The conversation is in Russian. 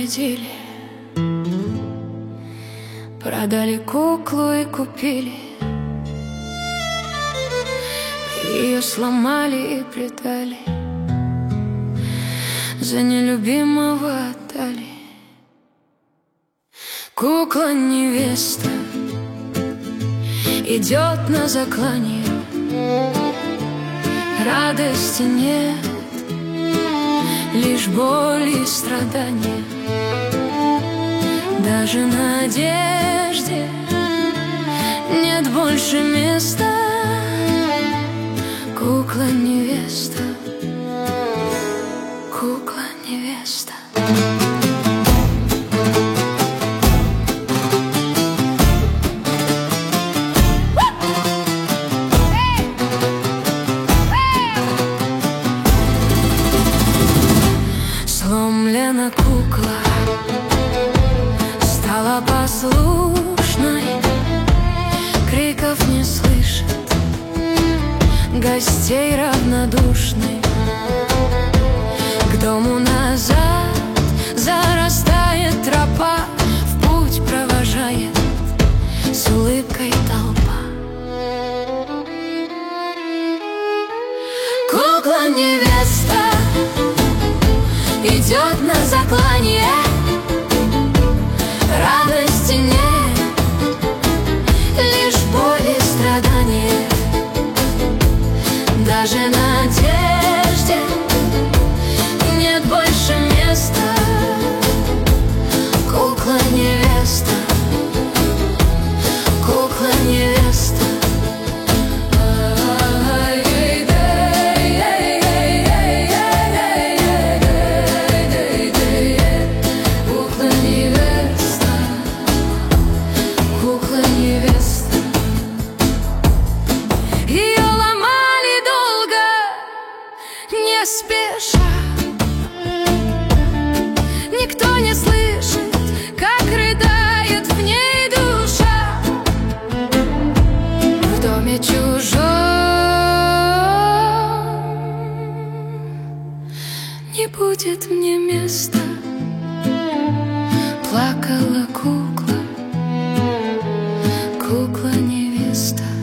нарядили, продали куклу и купили. Ее сломали и предали, за нелюбимого отдали. Кукла-невеста идет на заклание, радости нет, лишь боль и страдания. Даже надежде нет больше места. Кукла-невеста, кукла-невеста. Сломлена кукла стала послушной, криков не слышит, гостей равнодушной. К дому назад зарастает тропа, в путь провожает с улыбкой толпа. Кукла-невеста идет на заклание, радости нет, лишь боль и страдания. Даже надежде нет больше места. Кукла-невеста, кукла-невеста. Ее ломали долго, не спеша. Никто не слышит, как рыдает в ней душа. В доме чужом не будет мне места. Плакала кукла, кукла-невеста.